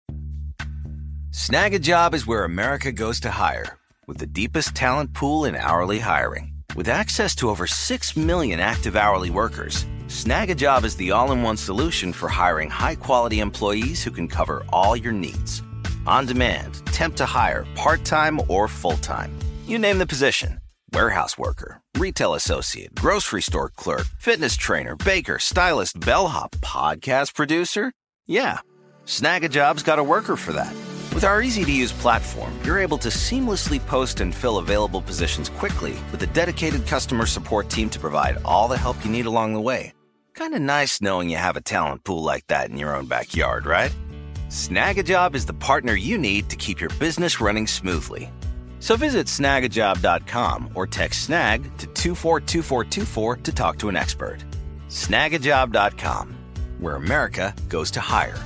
Snag a Job is where America goes to hire, with the deepest talent pool in hourly hiring. With access to over six million active hourly workers, Snag a Job is the all-in-one solution for hiring high-quality employees who can cover all your needs. On demand, temp to hire, part-time or full-time. You name the position. Warehouse worker, retail associate, grocery store clerk, fitness trainer, baker, stylist, bellhop, podcast producer. Yeah, Snag a Job's got a worker for that. With our easy-to-use platform, you're able to seamlessly post and fill available positions quickly with a dedicated customer support team to provide all the help you need along the way. Kind of nice knowing you have a talent pool like that in your own backyard, right? Snag a Job is the partner you need to keep your business running smoothly. So visit snag a job dot com or text SNAG to two four two four two four to talk to an expert. snag a job dot com, where America goes to hire.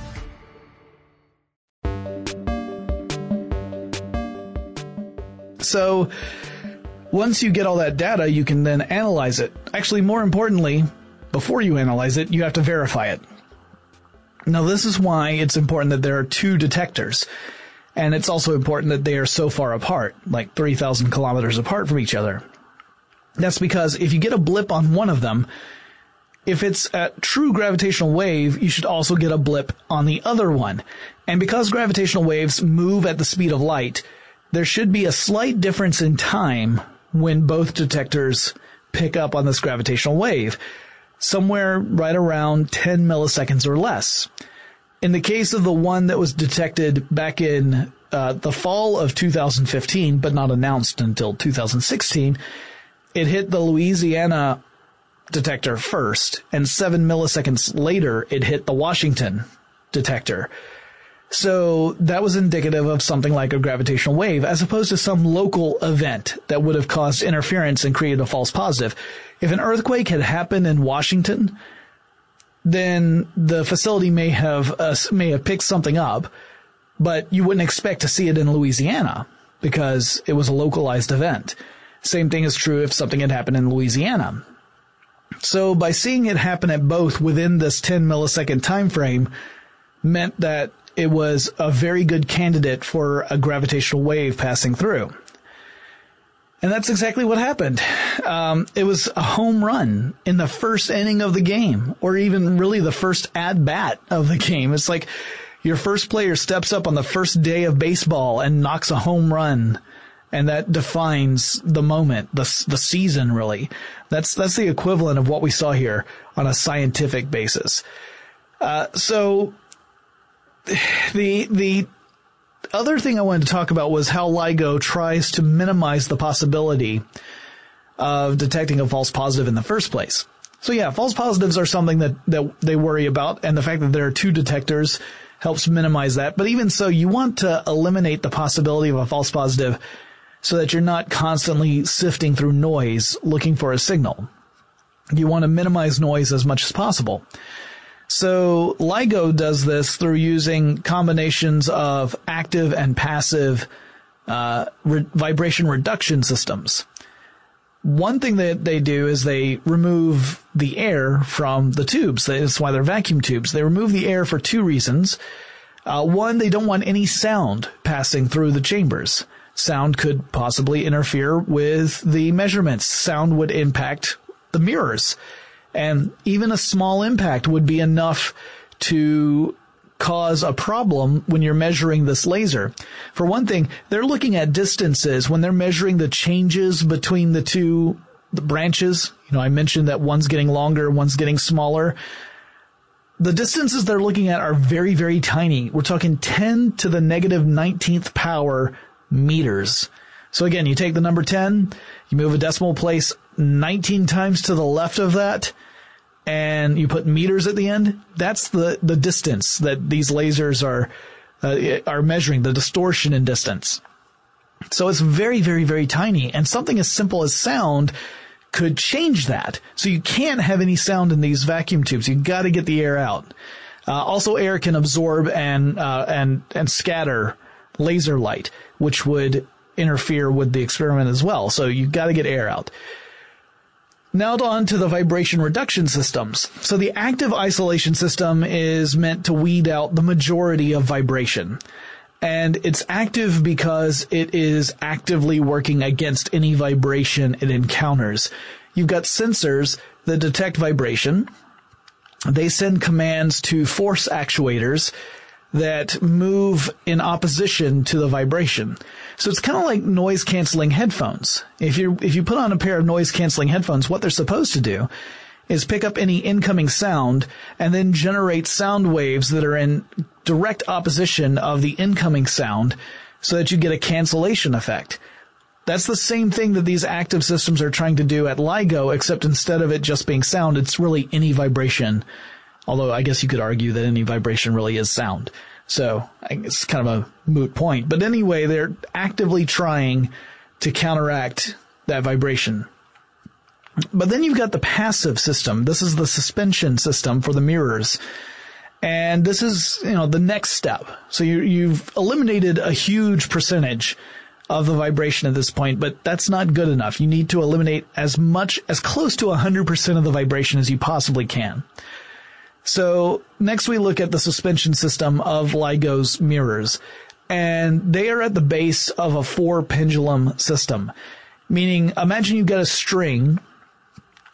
So once you get all that data, you can then analyze it. Actually, more importantly, before you analyze it, you have to verify it. Now, this is why it's important that there are two detectors. And it's also important that they are so far apart, like three thousand kilometers apart from each other. That's because if you get a blip on one of them, if it's a true gravitational wave, you should also get a blip on the other one. And because gravitational waves move at the speed of light, there should be a slight difference in time when both detectors pick up on this gravitational wave, somewhere right around ten milliseconds or less. In the case of the one that was detected back in uh, the fall of two thousand fifteen, but not announced until two thousand sixteen, it hit the Louisiana detector first, and seven milliseconds later, it hit the Washington detector. So that was indicative of something like a gravitational wave, as opposed to some local event that would have caused interference and created a false positive. If an earthquake had happened in Washington, then the facility may have uh, may have picked something up, but you wouldn't expect to see it in Louisiana because it was a localized event. Same thing is true if something had happened in Louisiana. So by seeing it happen at both within this ten millisecond time frame meant that it was a very good candidate for a gravitational wave passing through. And that's exactly what happened. Um, it was a home run in the first inning of the game, or even really the first at-bat of the game. It's like your first player steps up on the first day of baseball and knocks a home run, and that defines the moment, the the season, really. That's that's the equivalent of what we saw here on a scientific basis. Uh, so the the other thing I wanted to talk about was how LIGO tries to minimize the possibility of detecting a false positive in the first place. So yeah, false positives are something that, that they worry about, and the fact that there are two detectors helps minimize that. But even so, you want to eliminate the possibility of a false positive so that you're not constantly sifting through noise looking for a signal. You want to minimize noise as much as possible. So LIGO does this through using combinations of active and passive uh, re- vibration reduction systems. One thing that they do is they remove the air from the tubes. That's why they're vacuum tubes. They remove the air for two reasons. Uh, one, they don't want any sound passing through the chambers. Sound could possibly interfere with the measurements. Sound would impact the mirrors. And even a small impact would be enough to cause a problem when you're measuring this laser. For one thing, they're looking at distances when they're measuring the changes between the two the branches. You know, I mentioned that one's getting longer, one's getting smaller. The distances they're looking at are very, very tiny. We're talking ten to the negative nineteenth power meters. So again, you take the number ten, you move a decimal place nineteen times to the left of that, and you put meters at the end. That's the, the distance that these lasers are uh, are measuring, the distortion in distance. So it's very, very, very tiny, and something as simple as sound could change that. So you can't have any sound in these vacuum tubes. You've got to get the air out. Uh, also, air can absorb and uh, and and scatter laser light, which would interfere with the experiment as well. So you've got to get air out. Now on to the vibration reduction systems. So the active isolation system is meant to weed out the majority of vibration. And it's active because it is actively working against any vibration it encounters. You've got sensors that detect vibration. They send commands to force actuators that move in opposition to the vibration. So it's kind of like noise canceling headphones. If you if you put on a pair of noise canceling headphones, what they're supposed to do is pick up any incoming sound and then generate sound waves that are in direct opposition of the incoming sound so that you get a cancellation effect. That's the same thing that these active systems are trying to do at LIGO, except instead of it just being sound, it's really any vibration. Although I guess you could argue that any vibration really is sound. So it's kind of a moot point. But anyway, they're actively trying to counteract that vibration. But then you've got the passive system. This is the suspension system for the mirrors. And this is, you know, the next step. So you, you've eliminated a huge percentage of the vibration at this point, but that's not good enough. You need to eliminate as much, as close to one hundred percent of the vibration as you possibly can. So next we look at the suspension system of LIGO's mirrors, and they are at the base of a four pendulum system, meaning imagine you've got a string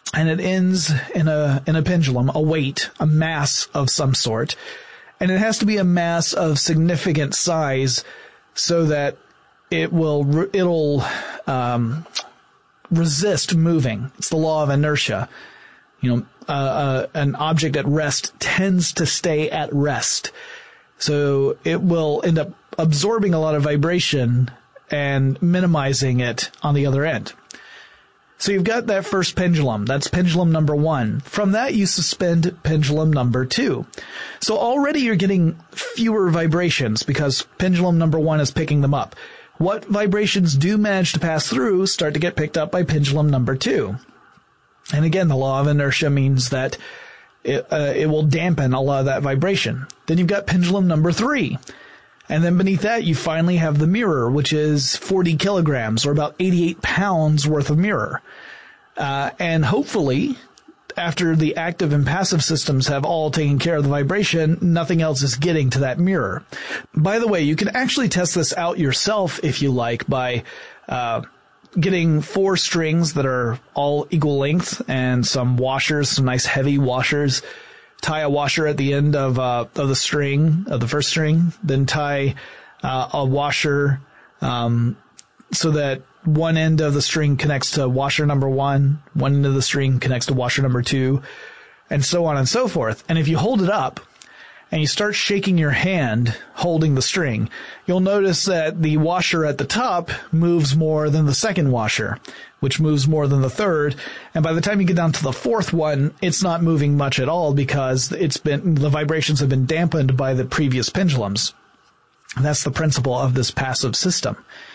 and it ends in a in a pendulum, a weight, a mass of some sort. And it has to be a mass of significant size so that it will it'll um, resist moving. It's the law of inertia. You know, uh, uh, an object at rest tends to stay at rest. So it will end up absorbing a lot of vibration and minimizing it on the other end. So you've got that first pendulum. That's pendulum number one. From that, you suspend pendulum number two. So already you're getting fewer vibrations because pendulum number one is picking them up. What vibrations do manage to pass through start to get picked up by pendulum number two. And again, the law of inertia means that it, uh, it will dampen a lot of that vibration. Then you've got pendulum number three. And then beneath that, you finally have the mirror, which is forty kilograms or about eighty-eight pounds worth of mirror. Uh, and hopefully, after the active and passive systems have all taken care of the vibration, nothing else is getting to that mirror. By the way, you can actually test this out yourself if you like by, uh, getting four strings that are all equal length and some washers, some nice heavy washers. Tie a washer at the end of uh, of the string, of the first string, then tie uh, a washer um, so that one end of the string connects to washer number one, one end of the string connects to washer number two, and so on and so forth. And if you hold it up and you start shaking your hand holding the string, you'll notice that the washer at the top moves more than the second washer, which moves more than the third. And by the time you get down to the fourth one, it's not moving much at all because it's been, the vibrations have been dampened by the previous pendulums. And that's the principle of this passive system.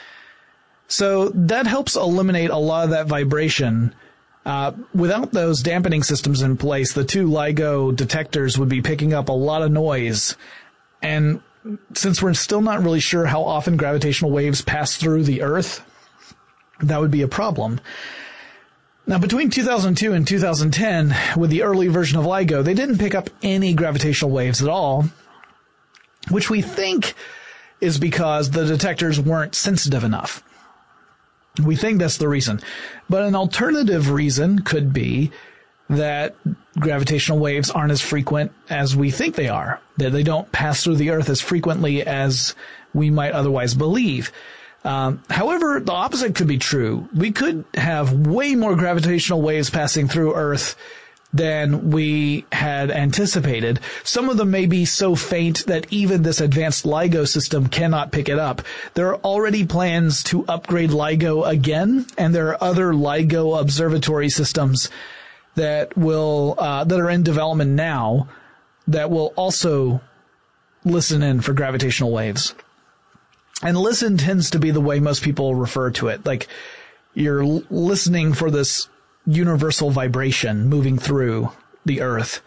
So that helps eliminate a lot of that vibration. Uh, without those dampening systems in place, the two LIGO detectors would be picking up a lot of noise. And since we're still not really sure how often gravitational waves pass through the Earth, that would be a problem. Now, between two thousand two and two thousand ten, with the early version of LIGO, they didn't pick up any gravitational waves at all, which we think is because the detectors weren't sensitive enough. We think that's the reason. But an alternative reason could be that gravitational waves aren't as frequent as we think they are, that they don't pass through the Earth as frequently as we might otherwise believe. Um, however, the opposite could be true. We could have way more gravitational waves passing through Earth than we had anticipated. Some of them may be so faint that even this advanced LIGO system cannot pick it up. There are already plans to upgrade LIGO again, and there are other LIGO observatory systems that will uh, that are in development now that will also listen in for gravitational waves. And listen tends to be the way most people refer to it. Like, you're l- listening for this universal vibration moving through the Earth.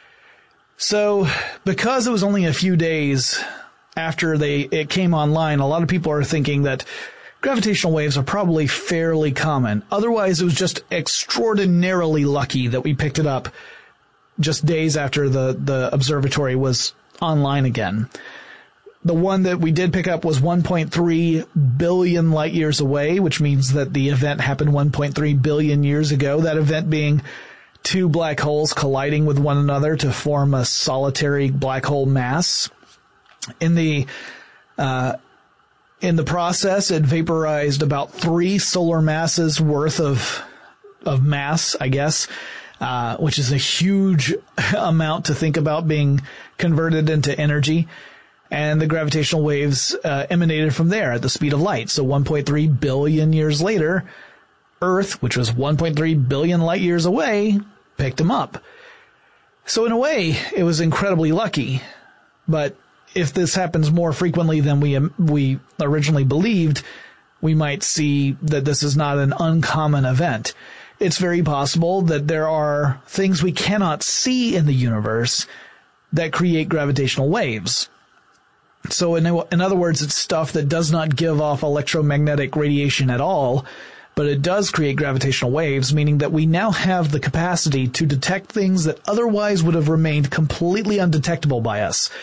So, because it was only a few days after they it came online, a lot of people are thinking that gravitational waves are probably fairly common. Otherwise, it was just extraordinarily lucky that we picked it up just days after the, the observatory was online again. The one that we did pick up was one point three billion light years away, which means that the event happened one point three billion years ago. That event being two black holes colliding with one another to form a solitary black hole mass. In the, uh, in the process, it vaporized about three solar masses worth of, of mass, I guess, uh, which is a huge amount to think about being converted into energy. And the gravitational waves uh, emanated from there at the speed of light. So one point three billion years later, Earth, which was one point three billion light years away, picked them up. So in a way, it was incredibly lucky. But if this happens more frequently than we we originally believed, we might see that this is not an uncommon event. It's very possible that there are things we cannot see in the universe that create gravitational waves. So in, in other words, it's stuff that does not give off electromagnetic radiation at all, but it does create gravitational waves, meaning that we now have the capacity to detect things that otherwise would have remained completely undetectable by us.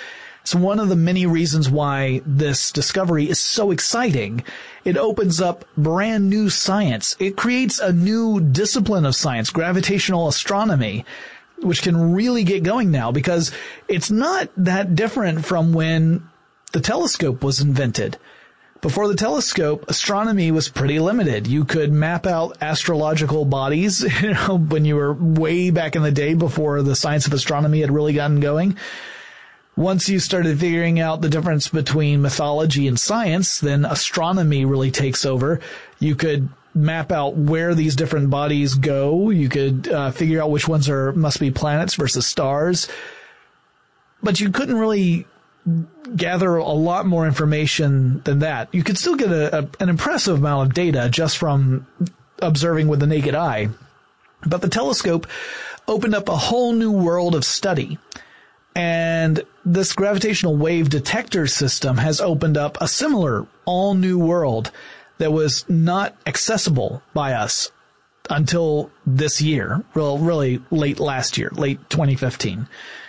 So one of the many reasons why this discovery is so exciting, it opens up brand new science. It creates a new discipline of science, gravitational astronomy, which can really get going now because it's not that different from when the telescope was invented. Before the telescope, astronomy was pretty limited. You could map out astrological bodies, you know, when you were way back in the day before the science of astronomy had really gotten going. Once you started figuring out the difference between mythology and science, then astronomy really takes over. You could map out where these different bodies go. You could uh, figure out which ones are must be planets versus stars. But you couldn't really gather a lot more information than that. You could still get a, a, an impressive amount of data just from observing with the naked eye. But the telescope opened up a whole new world of study. And this gravitational wave detector system has opened up a similar all new world that was not accessible by us until this year. Well, really late last year, late twenty fifteen.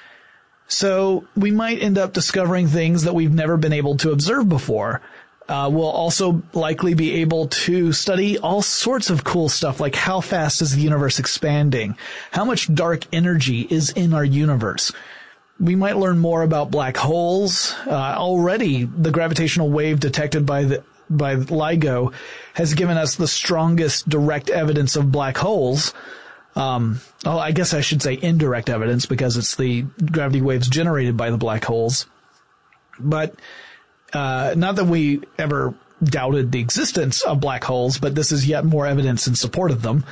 So we might end up discovering things that we've never been able to observe before. Uh, we'll also likely be able to study all sorts of cool stuff, like how fast is the universe expanding? How much dark energy is in our universe? We might learn more about black holes. Uh, already, the gravitational wave detected by the by LIGO has given us the strongest direct evidence of black holes. Um, oh, I guess I should say indirect evidence because it's the gravity waves generated by the black holes. But uh, not that we ever doubted the existence of black holes, but this is yet more evidence in support of them.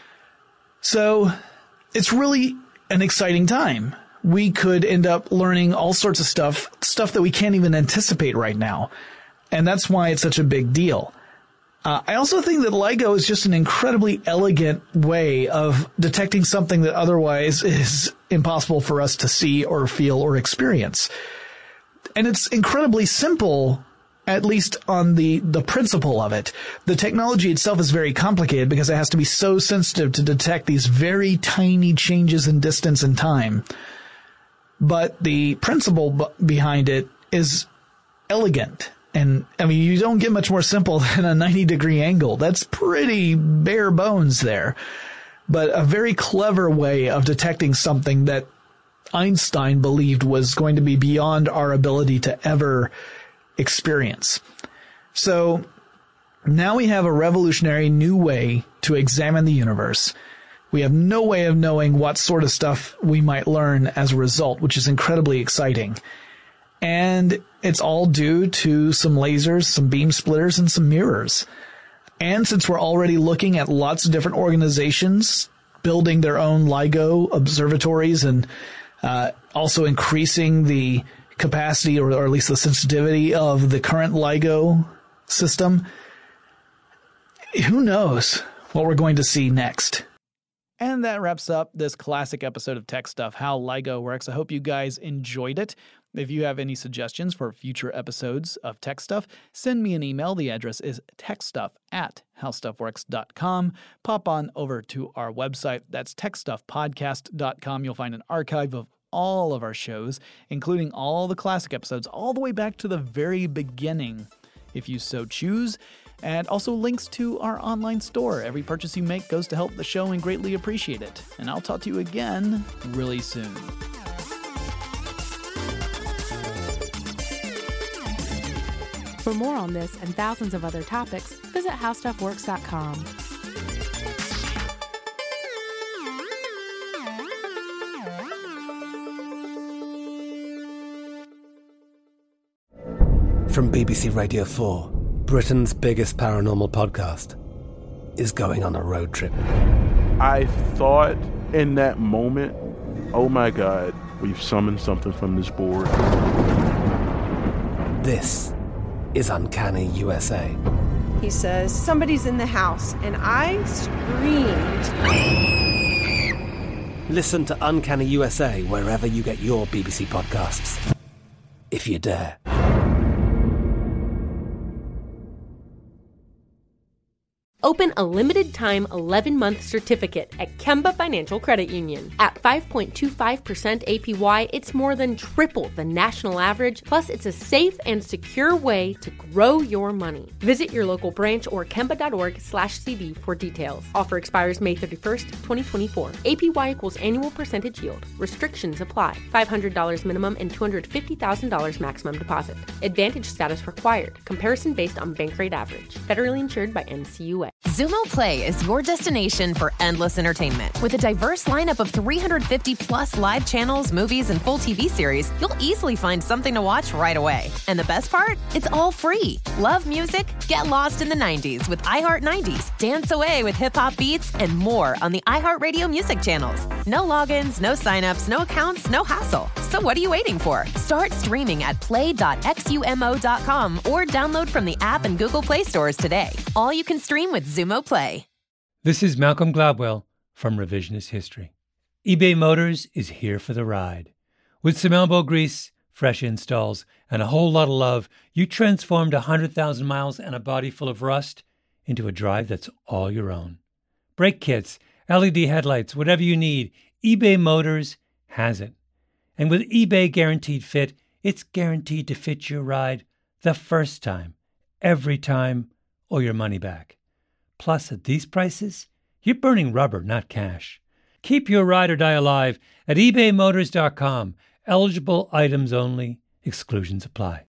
So it's really an exciting time. We could end up learning all sorts of stuff, stuff that we can't even anticipate right now. And that's why it's such a big deal. Uh, I also think that LIGO is just an incredibly elegant way of detecting something that otherwise is impossible for us to see or feel or experience. And it's incredibly simple, at least on the, the principle of it. The technology itself is very complicated because it has to be so sensitive to detect these very tiny changes in distance and time. But the principle b- behind it is elegant. And, I mean, you don't get much more simple than a ninety degree angle. That's pretty bare bones there. But a very clever way of detecting something that Einstein believed was going to be beyond our ability to ever experience. So now we have a revolutionary new way to examine the universe. We have no way of knowing what sort of stuff we might learn as a result, which is incredibly exciting. And it's all due to some lasers, some beam splitters, and some mirrors. And since we're already looking at lots of different organizations building their own LIGO observatories and uh, also increasing the capacity or, or at least the sensitivity of the current LIGO system, who knows what we're going to see next. And that wraps up this classic episode of Tech Stuff, How LIGO Works. I hope you guys enjoyed it. If you have any suggestions for future episodes of Tech Stuff, send me an email. The address is techstuff at howstuffworks dot com. Pop on over to our website. That's tech stuff podcast dot com. You'll find an archive of all of our shows, including all the classic episodes, all the way back to the very beginning, if you so choose. And also links to our online store. Every purchase you make goes to help the show and greatly appreciate it. And I'll talk to you again really soon. For more on this and thousands of other topics, visit how stuff works dot com. From B B C Radio four, Britain's biggest paranormal podcast is going on a road trip. I thought in that moment, oh my God, we've summoned something from this board. This is Uncanny U S A. He says, somebody's in the house, and I screamed. Listen to Uncanny U S A wherever you get your B B C podcasts, if you dare. Open a limited-time eleven-month certificate at Kemba Financial Credit Union. At five point two five percent A P Y, it's more than triple the national average, plus it's a safe and secure way to grow your money. Visit your local branch or kemba.org slash CD for details. Offer expires May thirty-first, twenty twenty-four. A P Y equals annual percentage yield. Restrictions apply. five hundred dollars minimum and two hundred fifty thousand dollars maximum deposit. Advantage status required. Comparison based on bank rate average. Federally insured by N C U A. Xumo Play is your destination for endless entertainment. With a diverse lineup of three hundred fifty plus live channels, movies, and full T V series, you'll easily find something to watch right away. And the best part? It's all free. Love music? Get lost in the nineties with iHeart nineties. Dance away with hip-hop beats and more on the iHeartRadio music channels. No logins, no signups, no accounts, no hassle. So what are you waiting for? Start streaming at play dot xumo dot com or download from the app and Google Play stores today. All you can stream with Xumo Play. This is Malcolm Gladwell from Revisionist History. eBay Motors is here for the ride. With some elbow grease, fresh installs, and a whole lot of love, you transformed one hundred thousand miles and a body full of rust into a drive that's all your own. Brake kits, L E D headlights, whatever you need, eBay Motors has it. And with eBay Guaranteed Fit, it's guaranteed to fit your ride the first time, every time, or your money back. Plus, at these prices, you're burning rubber, not cash. Keep your ride or die alive at ebay motors dot com. Eligible items only. Exclusions apply.